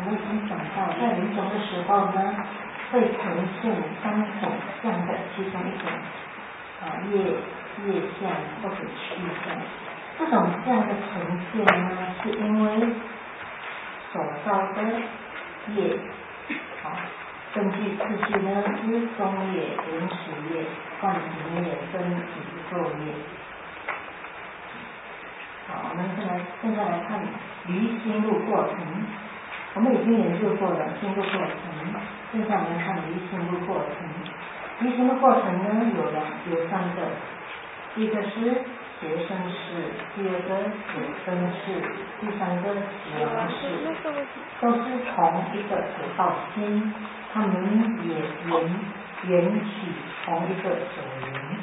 们已经讲到，在临终的时候呢，会呈现三种相的其中一种业相或者趣相。这种相的呈现呢，是因为所造的业，根据次序呢是中业、临时业、观行业跟宇宙业。好，我们现在来看离心路过程。我们已经研究过了心路过程，现在我们看离心路过程。离心路过程呢有三个，第一个是结生世，第二个有生世，第三个死亡世，都是同一个有道心，他们也缘起同一个所缘，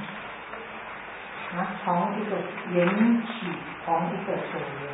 同一个缘起同一个所缘。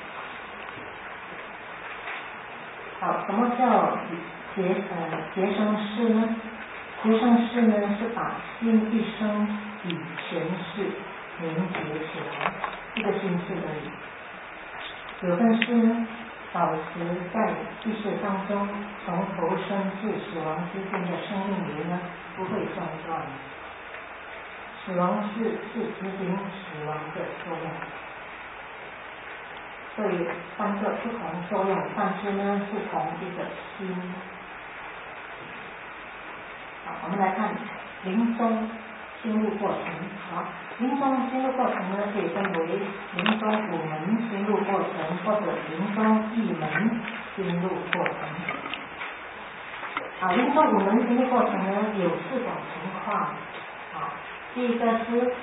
好，什么叫结生世呢？结生世呢是把心一生与前世连结起来，一个心事而已。有分世呢，保持在意识当中，从投生至死亡之间的生命流呢不会中断。死亡是执行死亡的作用，所以三个不同作用，但是呢是同一个心。好，我们来看临终心路过程。好，临终心路过程呢，可以分为临终五门心路过程，或者临终一门心路过程。好，临终五门心路过程呢，有四种情况。好，第一个是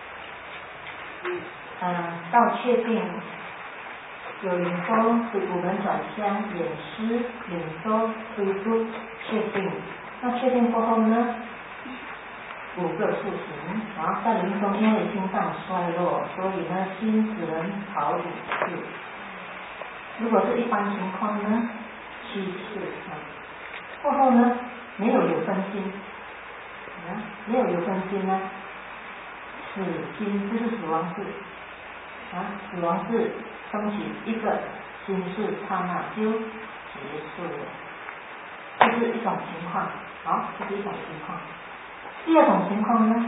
到确定有领受对五门转向演示领受推度确定，那确定过后呢五个塑形，然后在临终因为心脏衰弱，所以呢心只能跑5次。如果是一般情况呢7次。过后呢没有分心，没有分心呢死心就是死亡世，死亡世升起一个心事刹那就结束了，这是一种情况。好，这是一种情况。第二种情况呢，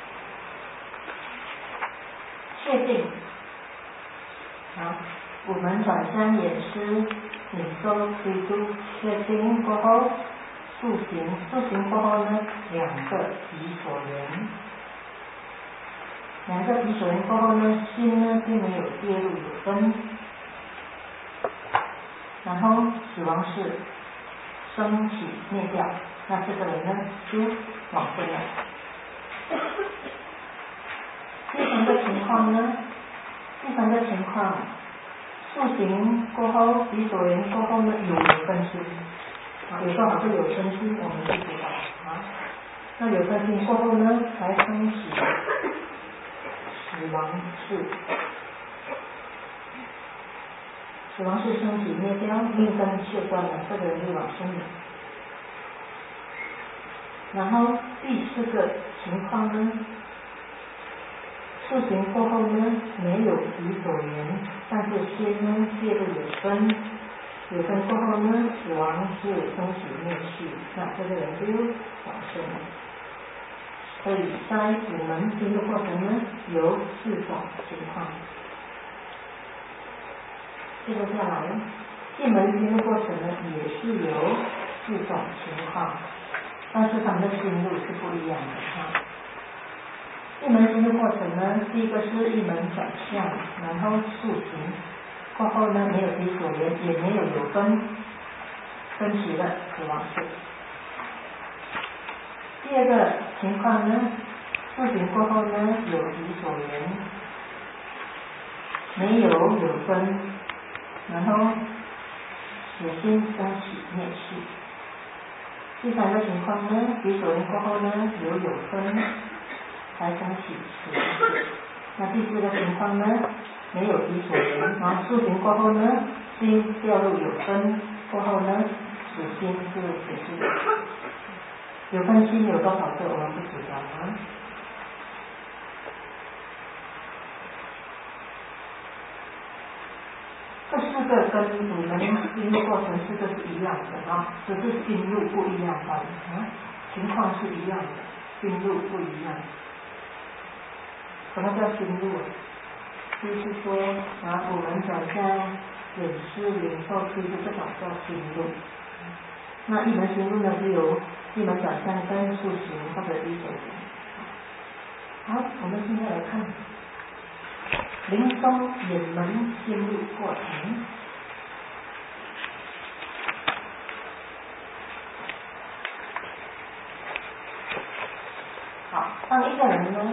确定五门转向演示领受推度确定过后塑形过后呢2个彼所缘，2个彼所缘过后呢心呢并没有跌入有分，然后死亡世升起灭掉，那这个人呢就往生了。第三个情况呢，塑形过后彼所缘过后呢有分心，有时候还是有分心，我们不知道。那有分心过后呢才升起死亡世，死亡世升起灭掉，命根切断了，这个人就往生了。然后第4个情况呢，塑形过后呢没有彼所缘，但是心呢介入有分过后呢死亡是升起灭去，那这个人就往生了。所以在五门心路过程呢有4种情况。接着下来一门心路过程呢也是有4种情况，但是他们的心路是不一样的。一门心路过程呢，第一个是一门转向，然后塑形过后呢没有彼所缘，也没有分起了死亡世。第二个情况呢，塑形过后呢有彼所缘，没有分，然后死心升起灭去。第3个情况呢，彼所缘过后呢有分才升起死亡世。那第4个情况呢，没有彼所缘，然后塑形过后呢心掉入有分过后呢死心是结束的。有分心有多少个我们不知道这4个跟你们心路过程4个是一样的啊，只是心路不一样而已啊，情况是一样的，心路不一样。什么叫心路？就是说我们转向眼识灵受推度这种叫心路。那一门心路呢，只有一门转向跟速行或者一手行。好，我们现在来看灵松眼门心路过程。好，当一个人呢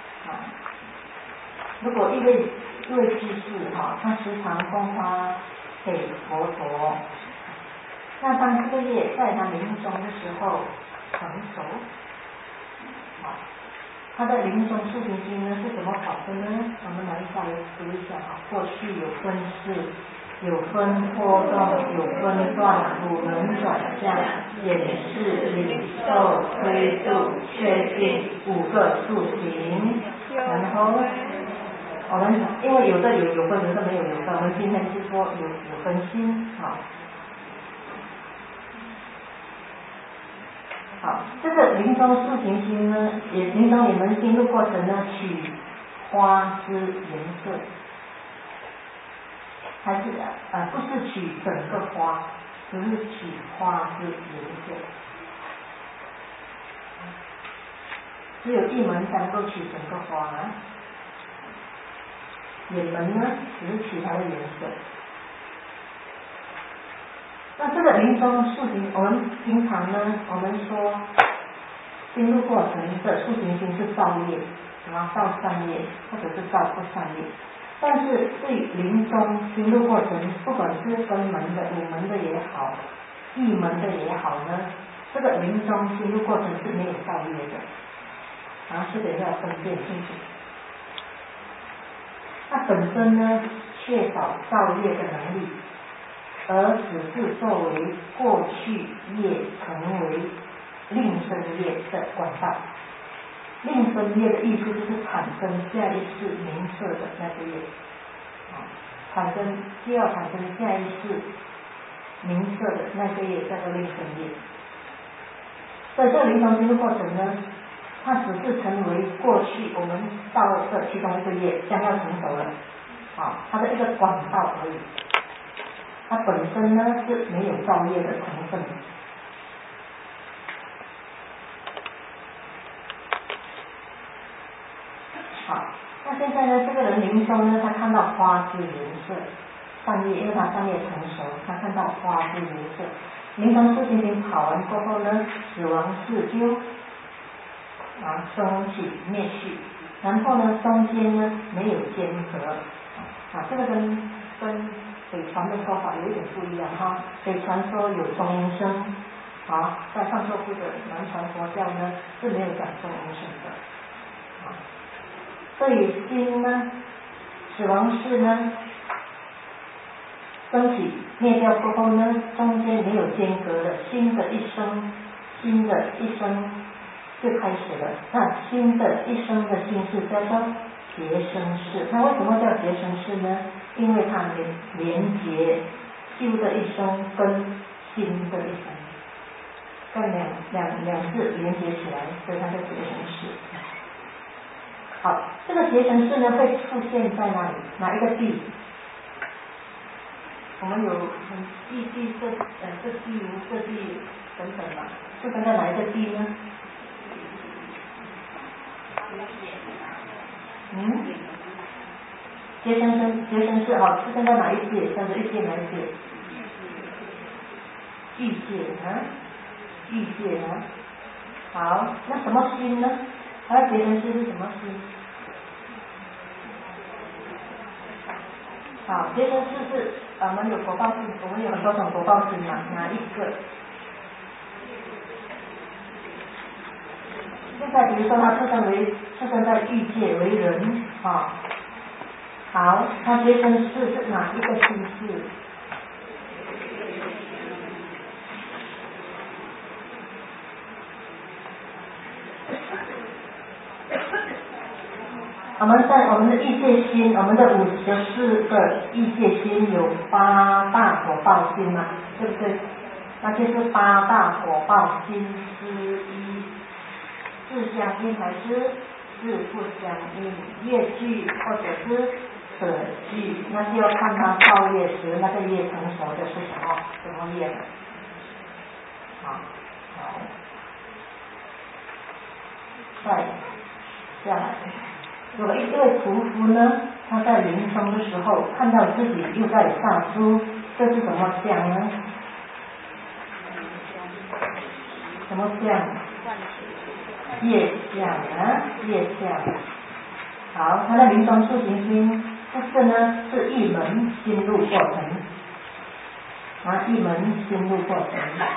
如果一位居士他时常供花给佛陀，那当这个业在他临终的时候成熟，他的临终速行心呢是怎么跑的呢？我们来稍微读一下过去有分式，有分波动，有分段，5门转向，眼识领受推度确定5个速行。然后我们因为有的有分，有的没有的，我们今天是说有分心。好，这个临终速行心呢，临终眼门心路过程呢，取花之颜色，还是不是取整个花，只是取花之颜色。只有一门才能够取整个花，眼门呢只是取它的颜色。那这个临终速行，我们平常呢，我们说心路过程的速行心是造业，造善业或者是造不善业。但是对临终心路过程，不管是分门的、5门的也好，一门的也好呢，这个临终心路过程是没有造业的，这个要分辨清楚。它本身呢缺少造业的能力，而只是作为过去业成为令生业的管道。令生业的意思就是产生下一世名色的那个业，就要产生下一世名色的那个业叫做令生业。所以这个临终心路过程呢，它只是成为过去我们造的其中一个业将要成熟了，它的一个管道而已。它本身呢是没有造业的成分。好，那现在呢，这个人临终呢，他看到花之颜色，善业，因为他善业成熟，他看到花之颜色。临终速行心跑完过后呢，死亡事就升起灭去，然后呢，中间呢没有间隔。这个跟北传的说法有一点不一样北传说有中阴身，在上座部的南传佛教呢是没有讲中阴身的。所以心呢，死亡事呢升起灭掉过后呢，中间没有间隔的新的一生就开始了。那新的一生的心事叫做结生事。那为什么叫结生事呢？因为它连结旧的一生跟新的一生，跟两字连接起来，所以它叫结生事。好，这个结生事呢会出现在哪里？哪一个地？我们有地色地无色地等等嘛，出生在哪一个地呢？结生事出生在哪一界？叫做一界哪一界？欲界欲界好，那什么心呢？它的结生事是什么心？好，结生事是我们有果报心，我们有很多种果报心哪一个？现在比如说他出生在欲界为人好，他结生事是哪一个心事？ 我们的异界心，我们的54个异界心有8大火爆心嘛，对不对？那就是8大火爆心之一，自相应还是自不相应？业具或者是舍具，那就要看它造业时那个业成熟的是什么业的。好，再下来，有一位屠夫呢，他在临终的时候看到自己又在杀猪，这是什么相呢？什么相？业相啊，业相。好，他的临终速行心，这个呢是一门心路过程啊，一门心路过程。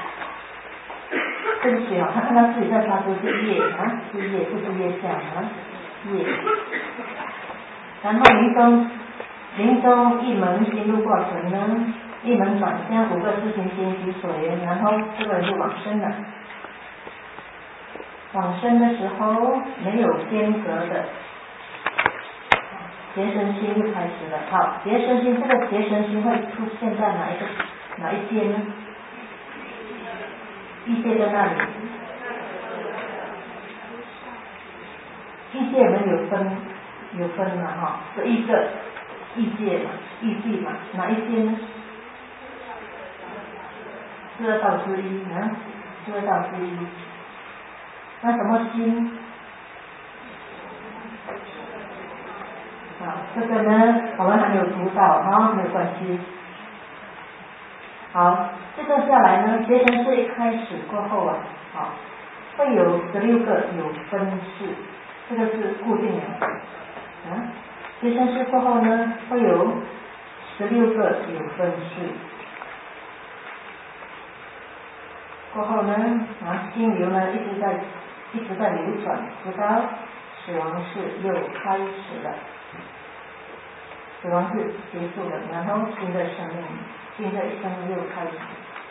对不起啊，他看到自己在杀猪是业啊，是业，不是业相啊，业。然后临终一门心路过程呢，一门转向5个自行心及所缘，然后这个人就往生了。往生的时候没有间隔的，结生心就开始了。好，结生心，这个结生心会出现在哪一界呢？异界在那里？异界我们有分嘛哈，这一个异界嘛，异地嘛，哪一界呢？12道之一啊，12道之一。那什么心？这个呢，我们还没有读到啊，没有关系。好，这个下来呢，结生式一开始过后啊，好，会有16个有分式，这个是固定的。结生式过后呢，会有16个有分式。过后呢，心流呢一直在流转，直到死亡式又开始了。死亡是结束了，然后新的生命，新的一生又开始。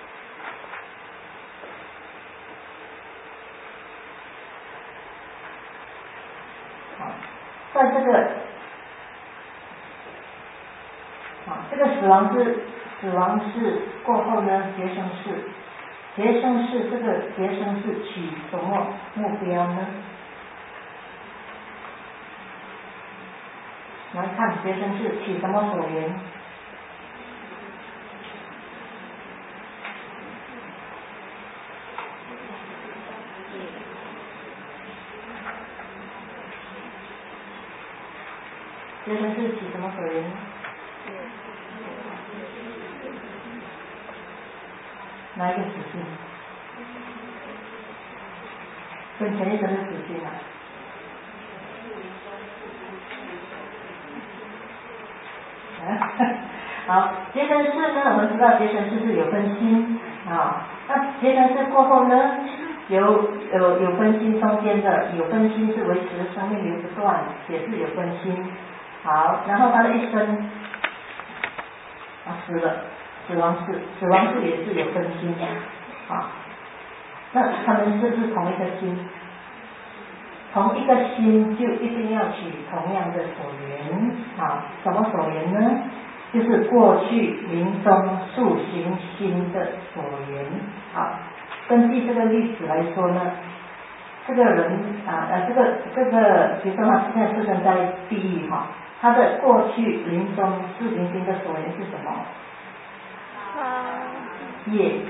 好，在这个死亡是过后呢，结生式这个结生式取什么目标呢？来看结生式取什么所缘？结生式取什么所缘？哪一个子性？跟前一生的子性啊？好，结生式呢，我们知道结生式是有分心啊。那结生式过后呢，有分心，中间的有分心是维持生命流不断，也是有分心。好，然后他的一生死了，死亡式也是有分心啊。那他们是不是同一个心？同一个心就一定要取同样的所缘啊？什么所缘呢？就是过去临终速行心的所缘。好，根据这个例子来说呢，这个人这个比如说他现在出生在地狱哈，他的过去临终速行心的所缘是什么？业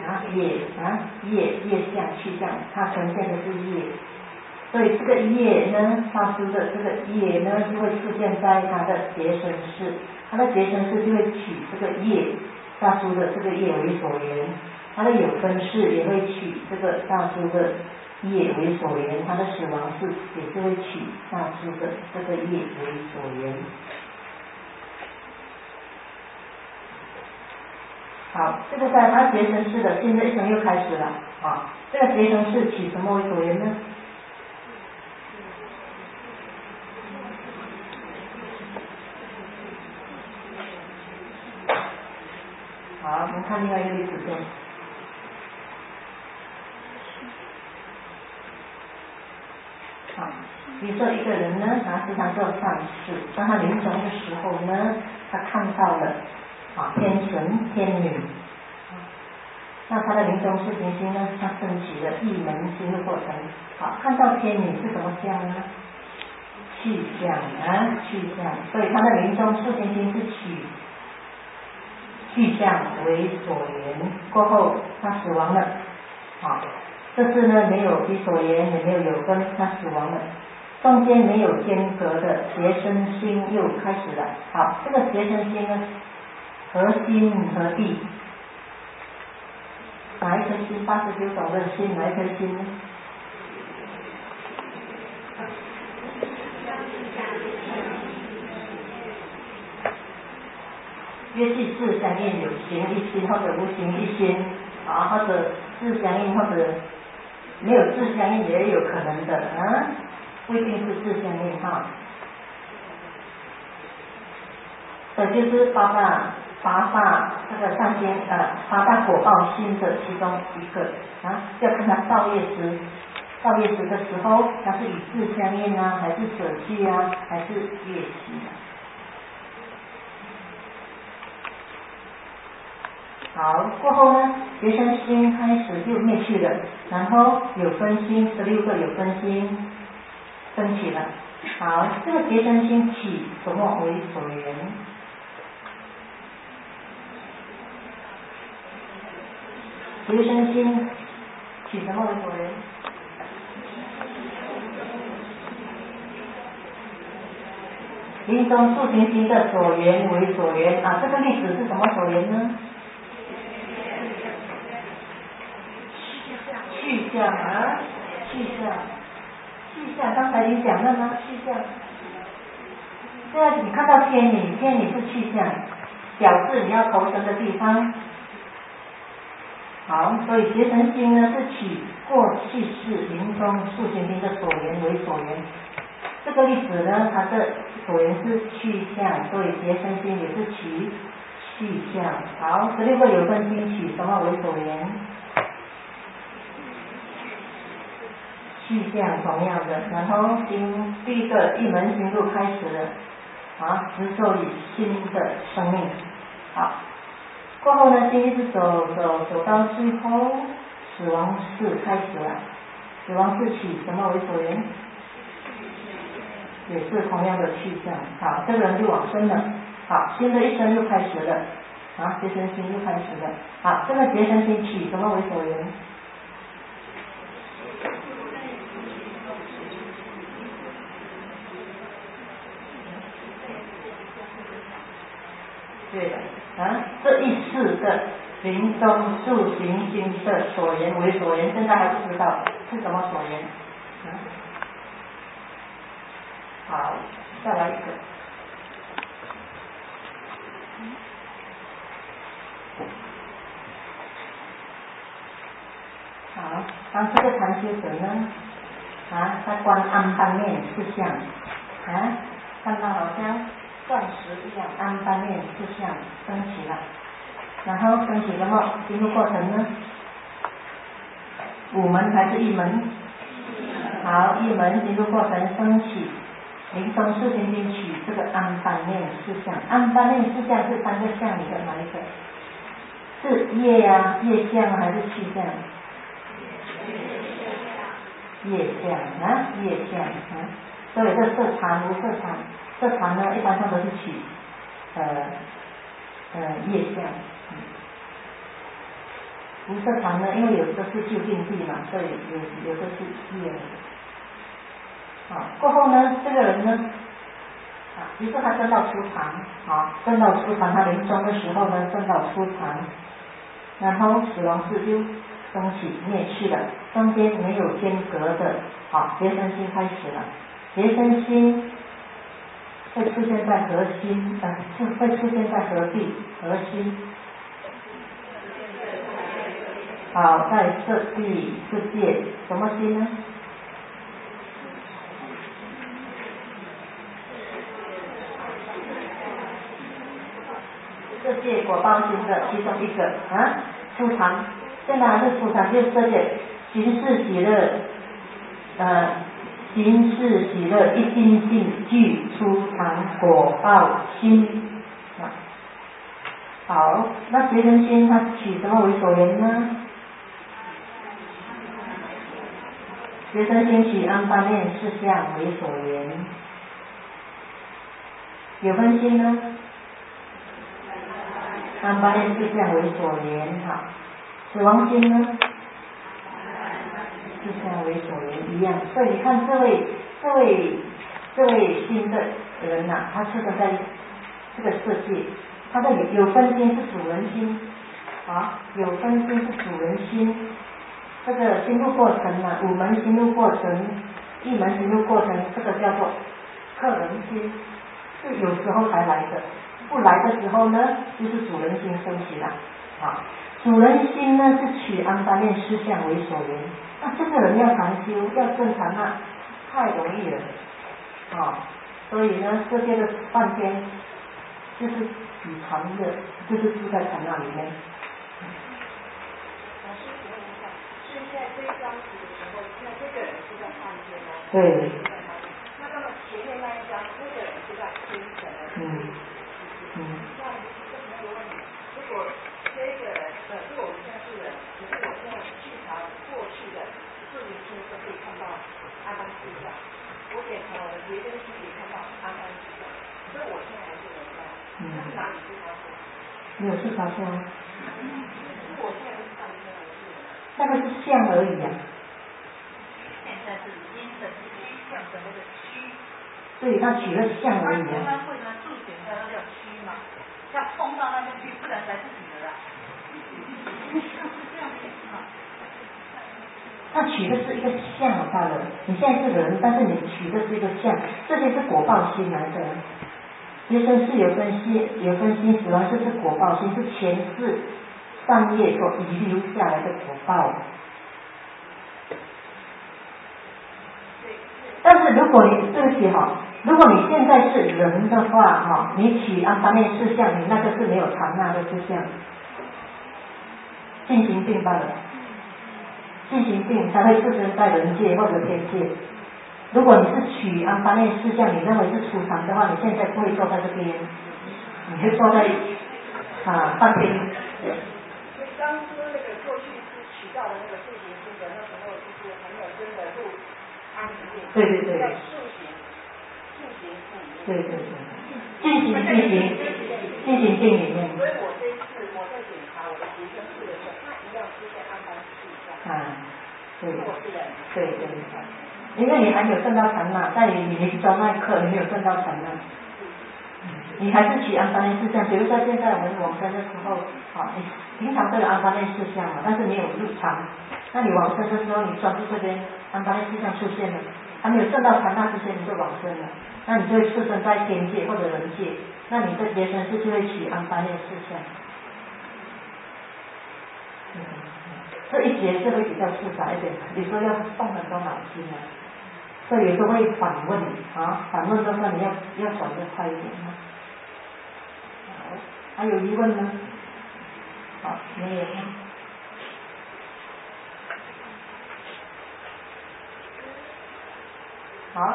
相去相，它呈现的是业。所以这个业呢，发出的这个业呢，就会出现在它的结生式，它的结生式就会取这个业发出的这个业为所缘，它的有分式也会取这个发出的业为所缘，它的死亡式也是会取发出的这个业为所缘。好，这个在它结生式的新的一生又开始了啊，这个结生式取什么为所缘呢？好，我们看另外一个例子先。好， 比如说一个人呢，他时常做善事，当他临终的时候呢，他看到了天神天女，那他的临终视频心呢，他升起了一门心的过程。看到天女是什么相呢？去相去相，所以他的临终视频心是取去相为所缘，过后他死亡了。这次呢没有比所缘，也没有有分，他死亡了。中间没有间隔的结生心又开始了。这个结生心呢，合心合地，哪一颗心？89种的心，哪一颗心呢？约系自相应，有形一心或者无形一心，或者自相应或者没有自相应也有可能的，不一定是自相应这就是八大这个上天八大果报心的其中一个要看他造业时的时候，它是与自相应还是舍去还是业习好，过后呢，结生心开始就灭去了，然后有分心，16个有分心升起了。好，这个结生心起什么为所缘？结生心起什么为所缘？临终塑形心的所缘为所缘这个例子是什么所缘呢？去相去相，刚才你讲了吗？去相，现在你看到天女是去相，表示你要投生的地方。好，所以结生心呢是取过去世临终塑形心的所缘为所缘。这个例子呢，它的所缘是去相，所以结生心也是取去相。好，16个有分心取什么为所缘？去相同样的，然后第一个一门心路开始了执着于新的生命。好，过后呢，心一直走到最后，死亡事开始了。死亡事起什么为所缘？也是同样的去向。好，这个人就往生了。好，新的一生又开始了结生心又开始了。好，这个结生心起什么为所缘？对的这一世的临终塑形心的所缘为所缘，现在还不知道是什么所缘好，再来一个。好，当这个禅修者呢他观安般面四相看到好像钻石一样，安般面四相升起了，然后升起什么进入过程呢？5门还是1门？好，1门进入过程升起临终塑形心取这个安般面四相。安般面四相是3个相里的哪一个？是业业相还是气相？业相业相所以这色禅无色禅，色禅呢一般上都是取业相无色禅呢，因为有的是就近地嘛，所以有的是业过后呢，这个人呢于是他证到初禅证到初禅，他临终的时候呢证到初禅，然后死亡事就升起灭去了，中间没有间隔的结生心开始了。结生心会出现在核心会出现在何地？核心在色地世界，什么心呢？世界果报心的其中一个初禅，现在还是初禅，就是世界形式极乐心是喜乐，一心性具出常果报心。好，那觉生心它取什么为所缘呢？觉生心取安般念事相为所缘。有分心呢？安般念事相为所缘。好，死亡心呢？事相为所缘一样。所以你看这位心的人呐，他出生在这个世界，他的有分心是主人心啊，有分心是主人心。这个心路过程呢，五门心路过程，一门心路过程，这个叫做客人心，是有时候才来的，不来的时候呢，就是主人心升起了啊。主人心呢是取安般念事相为所缘，那这个人要常修，要正常啊，太容易了啊。所以呢，世界的半天就是比禅的，就是住在禅那里面。 这一张图的时候，那这个人是在半天哦。 对。 那么前面那一张，那个人是在清晨哦。那这没有问题。如果这个人，如果我们现在是人，可是我现在去查过去的40天都可以看到安般事相，我检查我的觉生心可以看到安般事相，所以我现在还是人家。那是哪里是他说？ 没有是他说。 我现在是半天而已。 那个是相而已啊。 现在是精神虚相的那个虚。 对，他取了相而已啊。 他会呢，助显才叫虚嘛，要碰到那个虚，不然才是你的啦。是这样的意思吗？ 他取的是一个相罢了。你现在是人，但是你取的是一个相，这些是果报心来的。觉生是有分心，死亡是果报心，是前世善业所遗留下来的果报。但是如果你对不起哈，如果你现在是人的话哈，你取安般念事相，你那个是没有禅那的事相，进行定罢了，进行定才会出生在人界或者天界。如果你是取安般念事相，你认为是出禅的话，你现在不会坐在这边，你会坐在半边。 当初那个过去是取到的那个进行心的，那时候就是还没有真的入安定。 对对对。 在进行对对对，进行定里面。 所以我这一次我在检查我的觉生室的时候，它一样出现安般事相。 对。 我是人。 对对。因为你还没有证到禅那，在你临终那一刻，你没有证到禅那，你还是取安般念事相。比如说现在我们往生的时候，你平常都有安般念事相嘛，但是没有入禅。那你往生的时候，你专注这边，安般念事相出现了，还没有证到禅那之前，你就往生了，那你就会出生在天界或者人界，那你的觉生是就会取安般念事相。这一节就会比较复杂一点，有时候要动很多脑筋啊。所以有时候会反问反问的话你要转得快一点啊。好，还有疑问吗？好，没有吗？好。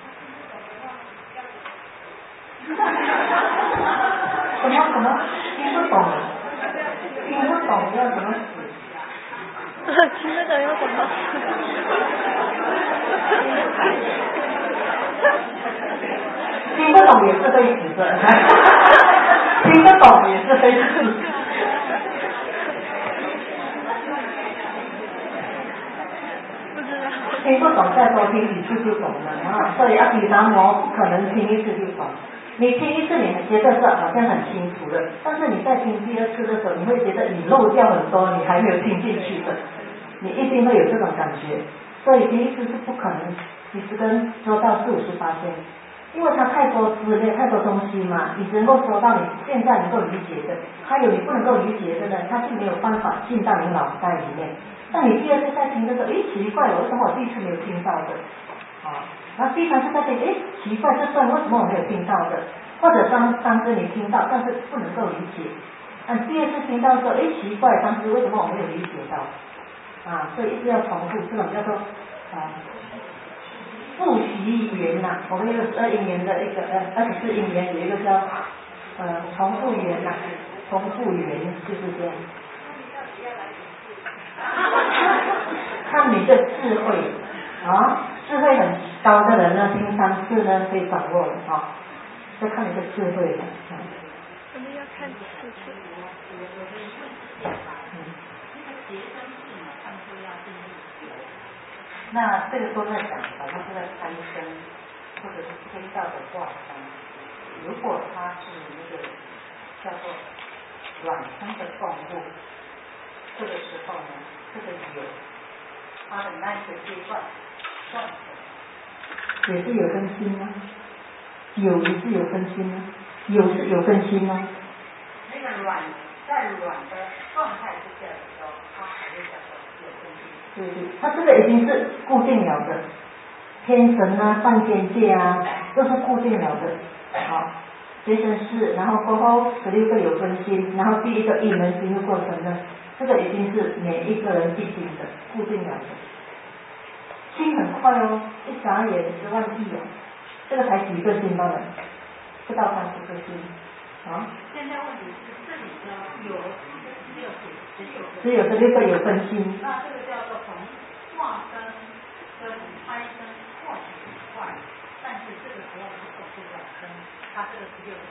什么？听不懂要怎么死？ 听不懂要怎么死？ 听不懂也是会死的，听得懂也是会死。 不知道。 听不懂再多听几次就懂了所以比达摩不可能听一次就懂。你听一次你觉得是好像很清楚的，但是你在听第二次的时候，你会觉得你漏掉很多你还没有听进去的，你一定会有这种感觉。所以第一次是不可能90跟说到40-50%，因为它太多资料太多东西嘛，你只能够说到你现在能够理解的，还有你不能够理解的呢，它是没有办法进到你脑袋里面。那你第二次再听的时候，奇怪了，为什么我第一次没有听到的然后第三次再听，奇怪，这段为什么我没有听到的？或者当时你听到，但是不能够理解。第二次听到说，奇怪，当时为什么我没有理解到？所以一直要重复，这种叫做复习缘呐，我们有12因缘的一个24因缘，有一个叫重复缘呐，重复缘就是这样。看你的智慧啊，智慧很高的人呢，听3次呢可以掌握了啊，就看你的智慧了。 我们要看4次。 那这个都在讲，好像是在参生，或者是天道的化生。如果它是那个叫做卵生的动物，这个时候呢，这个有它的那个阶段断也是有根心吗？有也是有根心吗？有是有根心吗？那个卵在卵的状态之下的时候，它还会叫做有根心。对对，它这个已经是固定了的，天神啊、梵天界啊，都是固定了的。好，结生世，然后过后16个有根心，然后第一个一门心的过程呢，这个已经是每一个人必经的，固定了的。心很快哦，一眨眼10万亿哦，这个才几个心罢了，不到30个心。啊。现在问题是这里的有只有16个有根心。那这个叫做从化生跟胎生过程很快，但是这个时候如果是卵生，它这个16个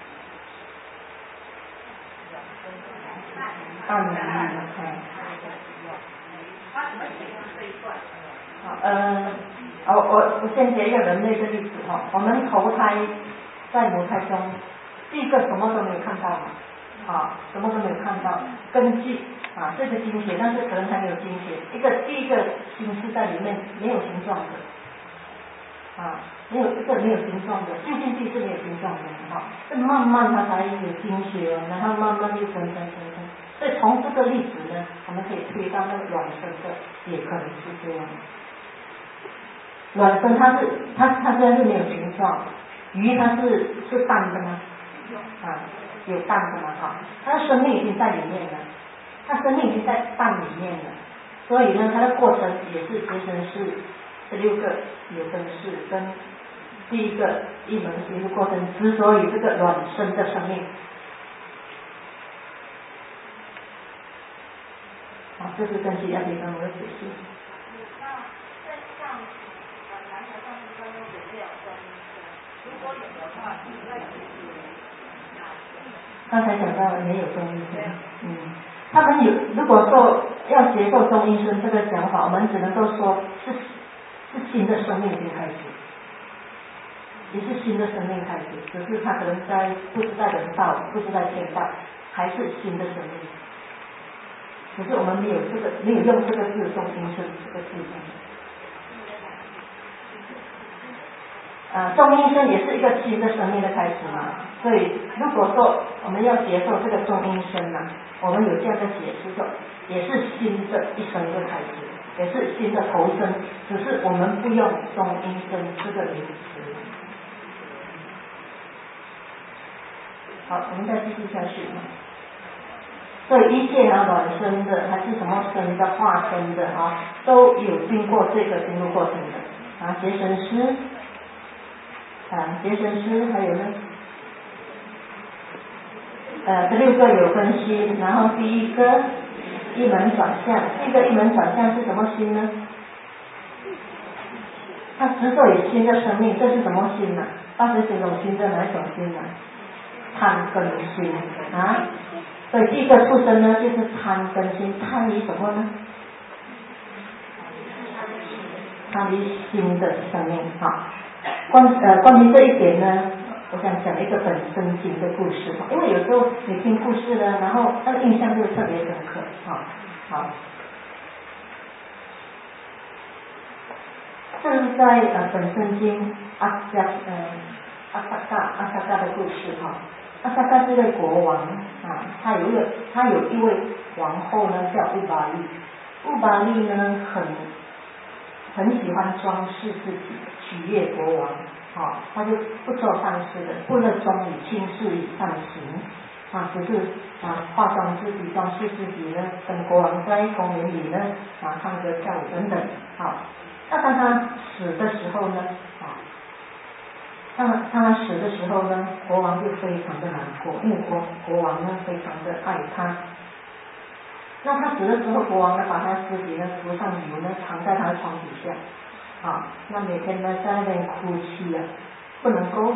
半年，它怎么解释这一段？我先举一个人类的例子哈，我们投胎在母胎中，第一个什么都没有看到嘛，什么都没有看到，根据这个精血，但是可能还没有精血，第一个心是在里面没有形状的，没有形状的，就进去是没有形状的是慢慢它才有精血，然后慢慢就分。所以从这个例子呢，我们可以推到那个卵生的，也可能是这样。卵生它虽然是没有形状，鱼它是蛋的吗？有蛋的嘛它的生命已经在里面了，它生命已经在蛋里面了，所以呢，它的过程也是结成是16个有根世跟第一个一门心的过程，之所以这个卵生的生命。这是根据亚比干我的解释。 那在上南海上中有没有中医生？如果有的话，那有刚才讲到了没有中医生，他们如果说要接受中医生这个讲法，我们只能够说是新的生命已经开始，也是新的生命开始，只是他可能不是在人道，不是在天道，还是新的生命。可是我们没有用这个字中阴身这个字。中阴身也是一个新的生命的开始嘛，所以如果说我们要接受这个中阴身我们有这样的解释说，也是新的一生的开始，也是新的投生，只是我们不用中阴身这个名词。好，我们再继续下去。所以一切卵生的还是什么生的化生的都有经过这个经过过程的结生师结生师还有呢16个有根心，然后第一个一门转向，第一个一门转向是什么心呢？它之所以新的生命，这是什么心呢？89种心的哪一种心呢？贪根心所以第一个出生呢，就是贪根心，贪于什么呢？贪于新的生命关于这一点呢，我想讲一个本身经的故事因为有时候你听故事呢，然后那个印象就特别深刻好，这是在本身经阿萨嘎的故事阿萨嘎是一位国王他有一位皇后呢叫乌巴利，乌巴利呢很喜欢装饰自己，取悦国王他就不做善事的，不热衷于轻视与善行只是化妆自己，装饰自己呢，跟国王在公园里呢唱歌跳舞等等那当他死的时候呢当他死的时候呢，国王就非常的难过，因为国王呢非常的爱他。那他死的时候，国王呢把他尸体呢涂上油呢，藏在他的床底下，那每天呢在那边哭泣不能够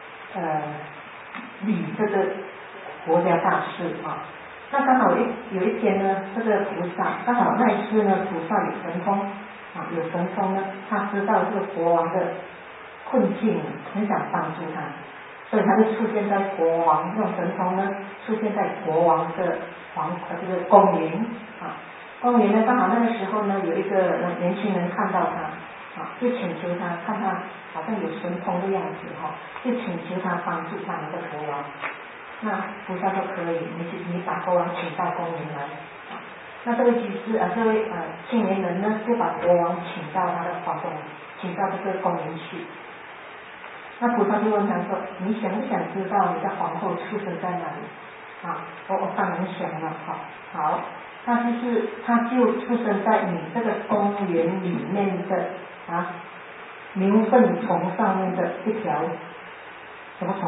理这个国家大事那刚好有一天呢，这个菩萨刚好那一次呢，菩萨有神通有神通呢，他知道这个国王的困境，很想帮助他，所以他就出现在国王用神通呢，出现在国王的这个公园公园呢，刚好那个时候呢，有一个年轻人看到他就请求他，看他好像有神通的样子就请求他帮助他们的国王。那菩萨说可以，你把国王请到公园来那这位居士这位青年人呢，就把国王请到他的皇宫，请到这个公园去。那菩萨就问他说，你想不想知道你的皇后出生在哪里我当然想了好，他就出生在你这个公园里面的牛粪虫上面的一条什么虫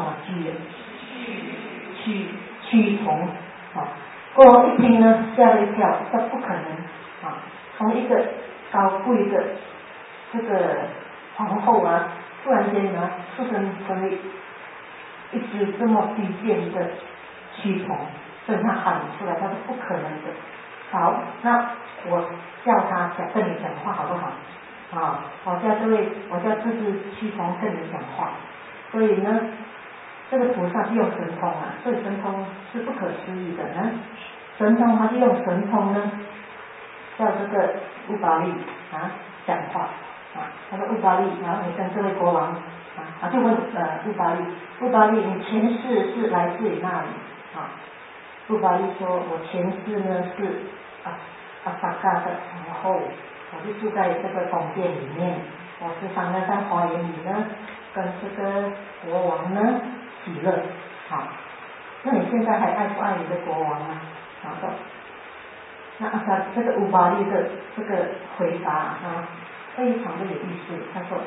蛆虫国王一听呢，吓了一跳，这不可能从一个高贵的这个皇后突然间呢出生成为一只这么低贱的蛆虫，所以他喊出来，他说不可能的。好，那我叫他跟你讲话好不好我叫这只蛆虫跟你讲话。所以呢，这个菩萨是用神通所以神通是不可思议的神通他就用神通呢，叫这个乌巴利讲话他说乌巴利，然后你跟这位国王就问乌巴利你前世是来自于哪里乌巴利说我前世呢是阿萨嘎的皇后，我就住在这个宫殿里面，我时常呢在花园里呢跟这个国王呢喜乐那你现在还爱不爱你的国王那这个乌巴利的这个回答非常的有意思。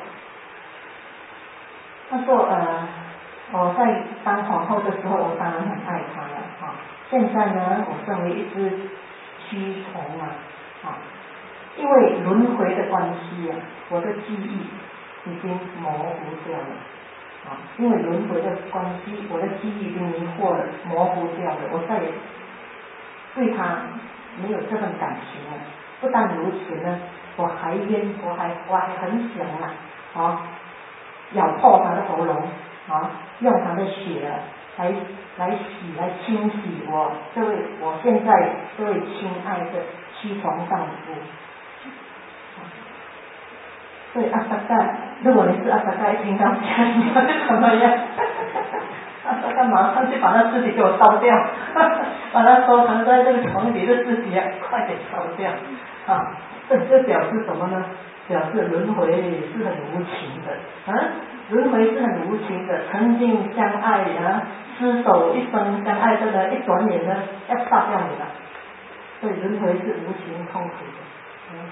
他说我在当皇后的时候，我当然很爱他了现在呢，我身为一只蛆虫因为轮回的关系我的记忆已经模糊掉了因为轮回的关系，我的记忆已经迷惑了，模糊掉了，我再也对他没有这份感情了。不但如此呢，我还很想咬破他的喉咙用他的血来清洗我现在这位亲爱的蛆虫丈夫。所以阿萨盖，如果你是阿萨盖，听到这样你会怎么样？阿萨盖马上就把那尸体给我烧掉把它收藏在这个床底的尸体快点烧掉这表示什么呢？表示轮回是很无情的轮回是很无情的，曾经相爱厮守一生相爱的一转眼呢要杀掉你了，所以轮回是无情痛苦的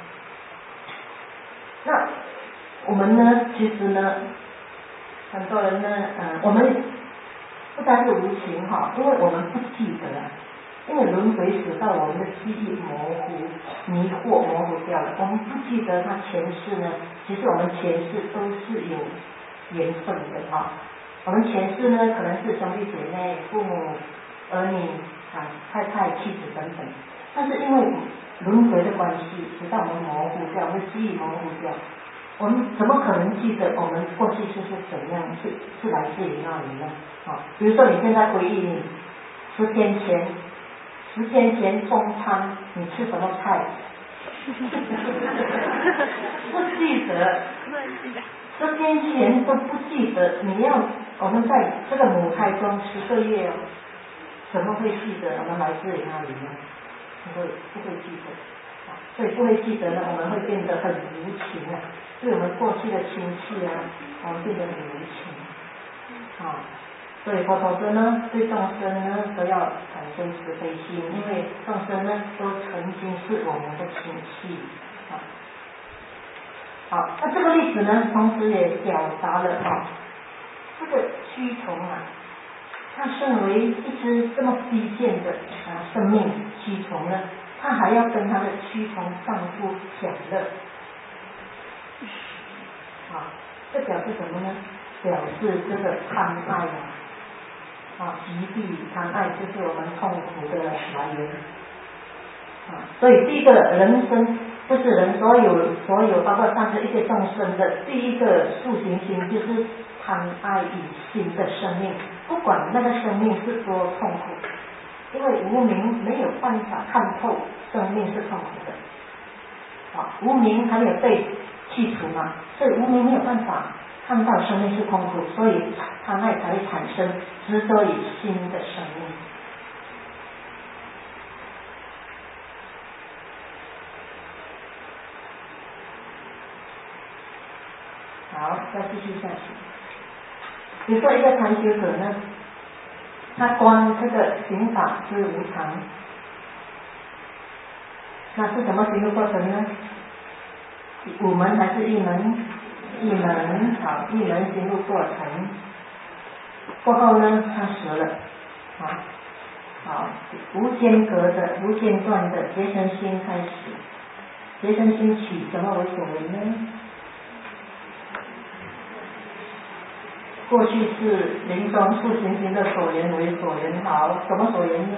那我们呢，其实呢很多人呢我们不单是无情因为我们不记得因为轮回使到我们的记忆模糊迷惑模糊掉了，我们不记得他前世呢，其实我们前世都是有缘分的我们前世呢可能是兄弟姐妹、父母、儿女太太、妻子等等，但是因为轮回的关系使到我们模糊掉，我们的记忆模糊掉，我们怎么可能记得我们过去是怎样是来自于那里呢比如说你现在回忆你10天前中餐你吃什么菜不记得10天前都不记得，我们在这个母胎中10个月怎么会记得我们来自于哪里呢？不会记得所以不会记得呢，我们会变得很无情对我们过去的亲戚我们变得很无情所以佛陀说呢，对众生呢都要产生慈悲心，因为众生呢都曾经是我们的亲戚好，那这个例子呢同时也表达了这个蛆虫啊，它身为一只这么低贱的生命蛆虫呢，它还要跟它的蛆虫丈夫享乐。这表示什么呢？表示这个贪爱极地贪爱就是我们痛苦的来源。所以第一个人生不是人所有包括上次一切众生的第一个塑形心，就是贪爱与心的生命，不管那个生命是多痛苦，因为无明没有办法看透生命是痛苦的。无明还没有被去除嘛，所以无明没有办法看到生命是痛苦，所以贪爱才会产生执着于心的生命。好，再继续下去。比如说一个禅修者呢，他观这个行法是无常，那是什么行入过程呢？五门还是一门？一门。好，一门行入过程过后呢，他死了。好，无间隔的、无间断的结成心开始。结成心取什么为所缘呢？过去是临终塑形心的所缘为所缘。好，什么所缘呢？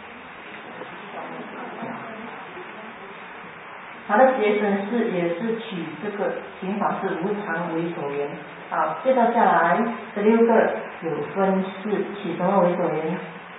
它的结成是也是取这个行法是无常为所缘。好，介绍下来16个有分是取什么为所缘？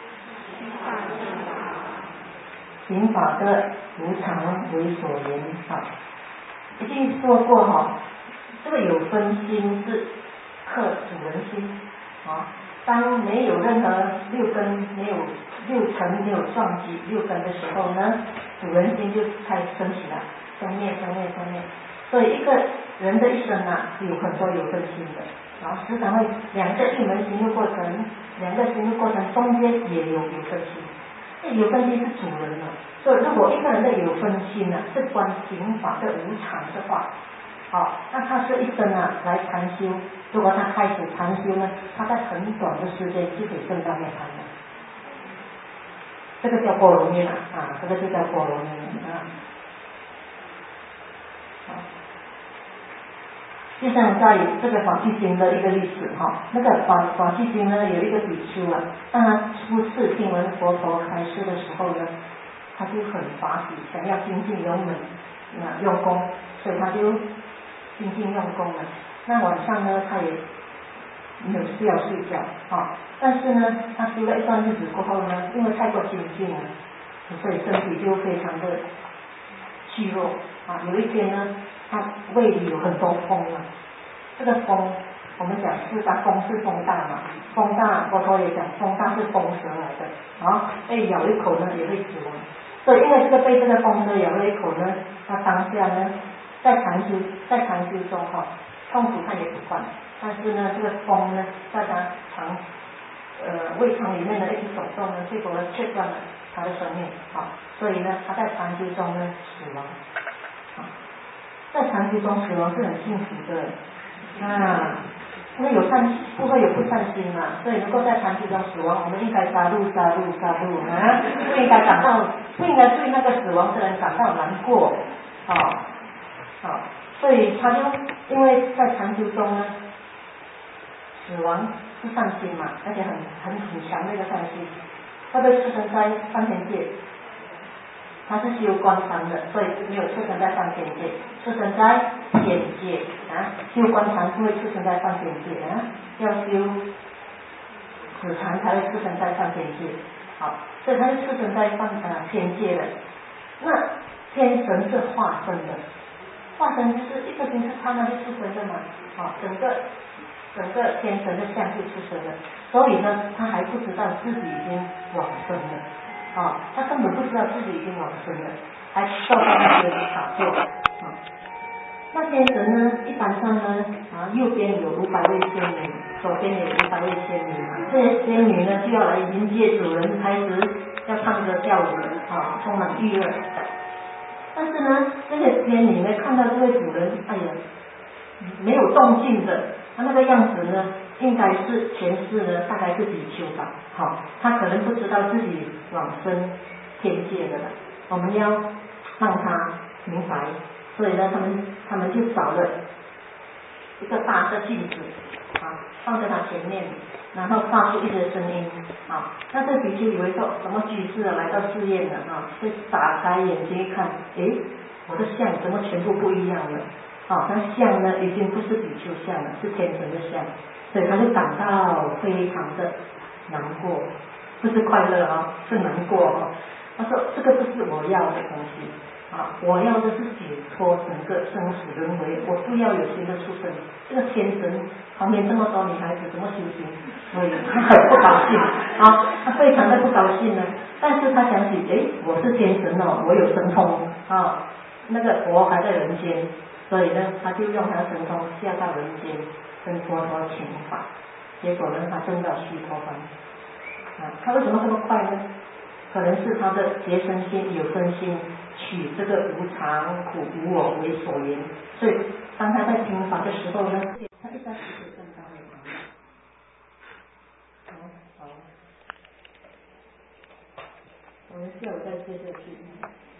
行法的无常为所缘。好，已经说过这个有分心是克主人心。当没有任何六根，没有六尘，没有撞击六根的时候呢，主人心就开始升起了，生灭。所以一个人的一生有很多有分心的，时常会两个一门行入过程，两个行入过程中间也有分心。有分心是主人的，所以如果一个人的有分心是观行法的无常的话，那他这一生来禅修，如果他开始禅修呢，他在很短的时间就可以证到涅槃了。这个叫波罗蜜这个就叫波罗蜜就像在这个法器经的一个历史那个法器经呢，有一个比丘当他初次听闻佛陀开示的时候呢，他就很法喜，想要精进勇猛用功，所以他就精进用功了。那晚上呢，他也没有必要睡觉但是呢，他修了一段日子过后呢，因为太过精进了，所以身体就非常的虚弱有一天呢，他胃里有很多风这个风我们讲四大风是风大嘛，风大佛陀也讲风大是风蛇来的被咬一口呢也会死亡。所以因为被这个风蛇咬了一口呢，他当下呢在禅修中痛苦他也不惯，但是呢这个风呢在他胃肠里面的一直走动呢，结果呢切断了他的生命所以呢他在禅修中呢死亡在禅修中死亡是很幸福的因为不会有不善心嘛，所以能够在禅修中死亡，我们应该杀戮不应该对那个死亡的人感到难过所以他就因为在禅修中呢，死亡是善心嘛，而且很强的一个善心，他被出生在上天界，他是修观禅的，所以没有出生在上天界，出生在天界修观禅不会出生在上天界要修止禅才会出生在上天界所以他是出生在天界的。那天神是化身的，化身就是一个心是刹那就出生的嘛整个天神的相就出生了，所以呢他还不知道自己已经往生了他根本不知道自己已经往生了，还受到那些打坐那天神呢一般上呢右边有500位仙女，左边有500位仙女这些仙女呢就要来迎接主人，开始要唱歌跳舞充满愉悦。但是呢这些仙女呢看到这位主人没有动静的，他那个样子呢应该是前世呢，大概是比丘吧，好，他可能不知道自己往生天界的了，我们要让他明白，所以呢，他们就找了一个大的镜子啊，放在他前面，然后发出一些声音啊，那这比丘以为说什么居士来到寺院了啊，就打开眼睛一看，诶，我的相怎么全部不一样了？啊，那相呢已经不是比丘相了，是天神的相，所以他就感到非常的难过，不是快乐啊，是难过啊。他说这个不是我要的东西啊，我要的是解脱整个生死轮回，我不要有新的出生。这个天神旁边这么多女孩子怎么修行？所以他很不高兴啊，他非常的不高兴呢。但是他想起，诶，我是天神哦，我有神通啊，那个佛还在人间，所以呢，他就用他的神通下到人间，跟佛陀请法。结果呢，他证到须陀洹啊。他为什么这么快呢？可能是他的结生心、有生心，取这个无常、苦、无我为所缘，所以当他在听法的时候呢，他一开始就证到了。好，我们下午再接着去。